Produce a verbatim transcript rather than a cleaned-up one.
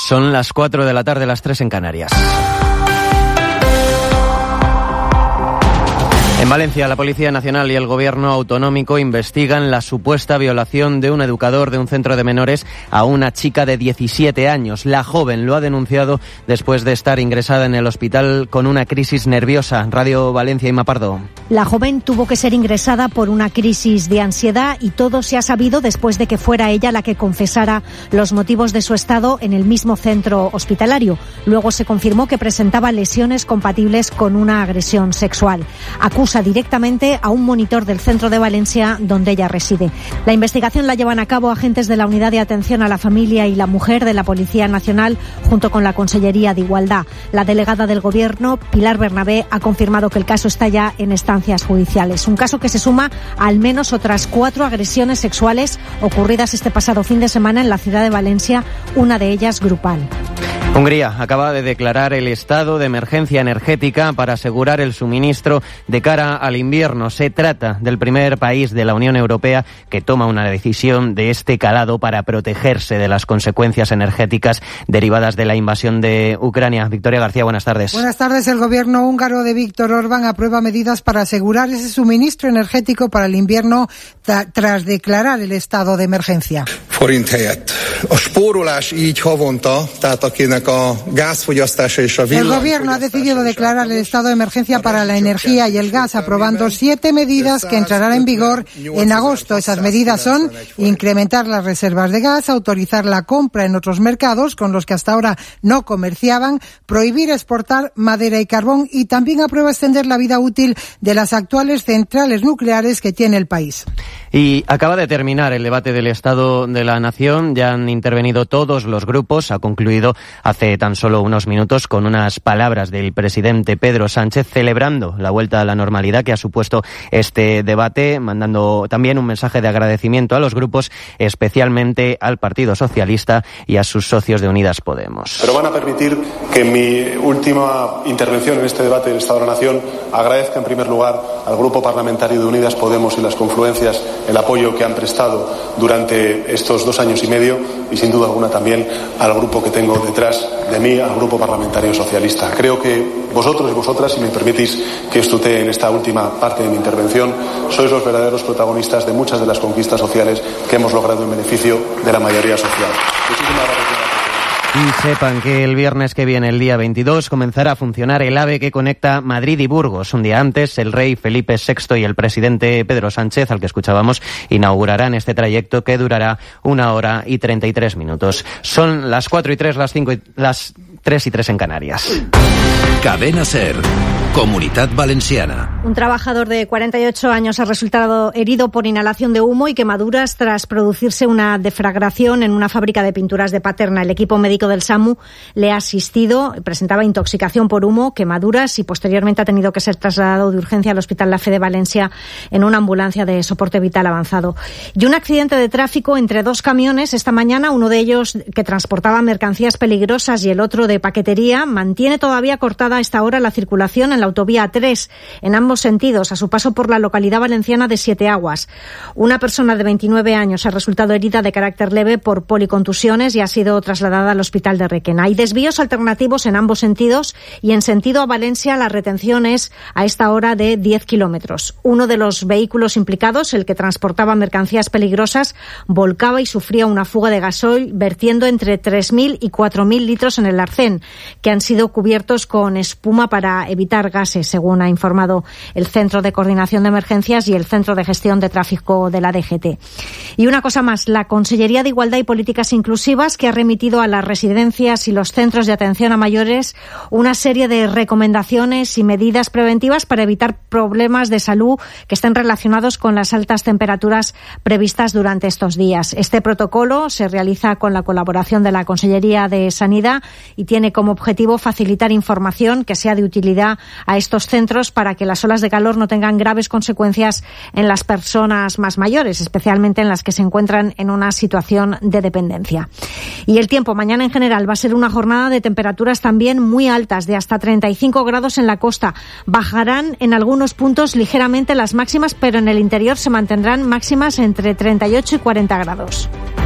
Son las cuatro de la tarde, las tres en Canarias. En Valencia, la Policía Nacional y el Gobierno Autonómico investigan la supuesta violación de un educador de un centro de menores a una chica de diecisiete años. La joven lo ha denunciado después de estar ingresada en el hospital con una crisis nerviosa. Radio Valencia, Inma Pardo. La joven tuvo que ser ingresada por una crisis de ansiedad y todo se ha sabido después de que fuera ella la que confesara los motivos de su estado en el mismo centro hospitalario. Luego se confirmó que presentaba lesiones compatibles con una agresión sexual. Acusa directamente a un monitor del centro de Valencia donde ella reside. La investigación la llevan a cabo agentes de la Unidad de Atención a la Familia y la Mujer de la Policía Nacional junto con la Consellería de Igualdad. La delegada del Gobierno, Pilar Bernabé, ha confirmado que el caso está ya en estancias judiciales. Un caso que se suma a al menos otras cuatro agresiones sexuales ocurridas este pasado fin de semana en la ciudad de Valencia, una de ellas grupal. Hungría acaba de declarar el estado de emergencia energética para asegurar el suministro de cara al invierno. Se trata del primer país de la Unión Europea que toma una decisión de este calado para protegerse de las consecuencias energéticas derivadas de la invasión de Ucrania. Victoria García, buenas tardes. Buenas tardes. El gobierno húngaro de Viktor Orbán aprueba medidas para asegurar ese suministro energético para el invierno tra- tras declarar el estado de emergencia. Forint helyett. A spórolás így havonta, tehát akinek a gázfogyasztása és a El gobierno ha decidido declarar el estado de emergencia para la energía y el gas, aprobando siete medidas que entrarán en vigor en agosto. Esas medidas son incrementar las reservas de gas, autorizar la compra en otros mercados con los que hasta ahora no comerciaban, prohibir exportar madera y carbón y también aprueba extender la vida útil de las actuales centrales nucleares que tiene el país. Y acaba de terminar el debate del Estado de la Nación. Ya han intervenido todos los grupos. Ha concluido hace tan solo unos minutos con unas palabras del presidente Pedro Sánchez celebrando la vuelta a la normalidad que ha supuesto este debate, mandando también un mensaje de agradecimiento a los grupos, especialmente al Partido Socialista y a sus socios de Unidas Podemos. Pero van a permitir que en mi última intervención en este debate del Estado de la Nación agradezca en primer lugar al Grupo Parlamentario de Unidas Podemos y las confluencias, el apoyo que han prestado durante estos dos años y medio y sin duda alguna también al grupo que tengo detrás de mí, al Grupo Parlamentario Socialista. Creo que vosotros y vosotras, si me permitís que os tutee en esta última parte de mi intervención, sois los verdaderos protagonistas de muchas de las conquistas sociales que hemos logrado en beneficio de la mayoría social. Muchísimas gracias. Y sepan que el viernes que viene, el día veintidós, comenzará a funcionar el AVE que conecta Madrid y Burgos. Un día antes, el rey Felipe sexto y el presidente Pedro Sánchez, al que escuchábamos, inaugurarán este trayecto que durará una hora y treinta y tres minutos. Son las cuatro y tres, las cinco y las tres y tres en Canarias. Cadena SER, Comunitat Valenciana. Un trabajador de cuarenta y ocho años ha resultado herido por inhalación de humo y quemaduras tras producirse una deflagración en una fábrica de pinturas de Paterna. El equipo médico del SAMU le ha asistido, presentaba intoxicación por humo, quemaduras y posteriormente ha tenido que ser trasladado de urgencia al Hospital La Fe de Valencia en una ambulancia de soporte vital avanzado. Y un accidente de tráfico entre dos camiones esta mañana, uno de ellos que transportaba mercancías peligrosas y el otro de paquetería, mantiene todavía cortada a esta hora la circulación en la autovía A tres, en ambos sentidos, a su paso por la localidad valenciana de Siete Aguas. Una persona de veintinueve años ha resultado herida de carácter leve por policontusiones y ha sido trasladada al Hospital de Requena. Hay desvíos alternativos en ambos sentidos y en sentido a Valencia la retención es a esta hora de diez kilómetros. Uno de los vehículos implicados, el que transportaba mercancías peligrosas, volcaba y sufría una fuga de gasoil vertiendo entre tres mil y cuatro mil litros en el arcén, que han sido cubiertos con espuma para evitar gases, según ha informado el Centro de Coordinación de Emergencias y el Centro de Gestión de Tráfico de la D G T. Y una cosa más, la Consellería de Igualdad y Políticas Inclusivas, que ha remitido a las residencias y los centros de atención a mayores una serie de recomendaciones y medidas preventivas para evitar problemas de salud que estén relacionados con las altas temperaturas previstas durante estos días. Este protocolo se realiza con la colaboración de la Consellería de Sanidad y tiene como objetivo facilitar información que sea de utilidad a estos centros para que las olas de calor no tengan graves consecuencias en las personas más mayores, especialmente en las que se encuentran en una situación de dependencia. Y el tiempo, mañana en general va a ser una jornada de temperaturas también muy altas, de hasta treinta y cinco grados en la costa. Bajarán en algunos puntos ligeramente las máximas, pero en el interior se mantendrán máximas entre treinta y ocho y cuarenta grados.